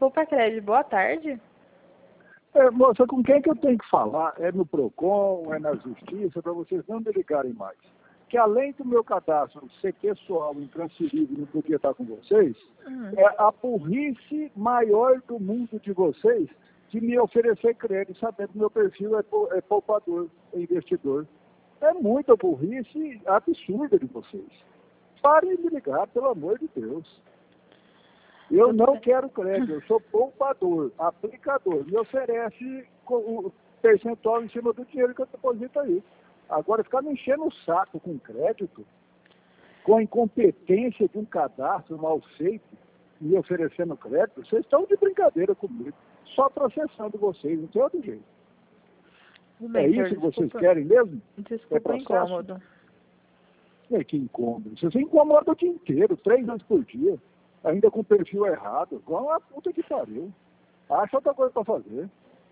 Poupa Crédito, boa tarde. Moça, com quem que eu tenho que falar? É no PROCON, é na Justiça, para vocês não me ligarem mais. Que além do meu cadastro ser pessoal, intransferível, não podia estar com vocês, é a burrice maior do mundo de vocês de me oferecer crédito, sabendo que meu perfil é poupador, é investidor. É muita burrice absurda de vocês. Parem de me ligar, pelo amor de Deus. Eu não quero crédito, eu sou poupador, aplicador. Me oferece o percentual em cima do dinheiro que eu deposito aí. Agora, ficar me enchendo o saco com crédito, com a incompetência de um cadastro mal feito, me oferecendo crédito, vocês estão de brincadeira comigo. Só processando vocês, não tem outro jeito. Bem, é isso que vocês querem mesmo? Desculpa o incômodo. Que incômodo. Vocês incomodam o dia inteiro, 3 vezes por dia. Ainda com o perfil errado, igual uma puta que pariu. Acha outra coisa para fazer.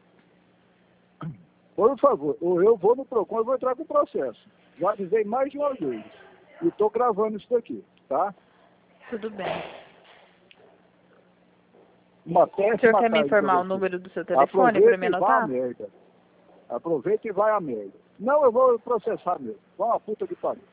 Por favor, ou eu vou no PROCON, eu vou entrar com o processo. Já avisei mais de uma vez. E estou gravando isso daqui, tá? Tudo bem. Uma O senhor quer me informar o número do seu telefone para me anotar? Aproveita e vai a merda. Não, eu vou processar mesmo. Vai uma puta que pariu.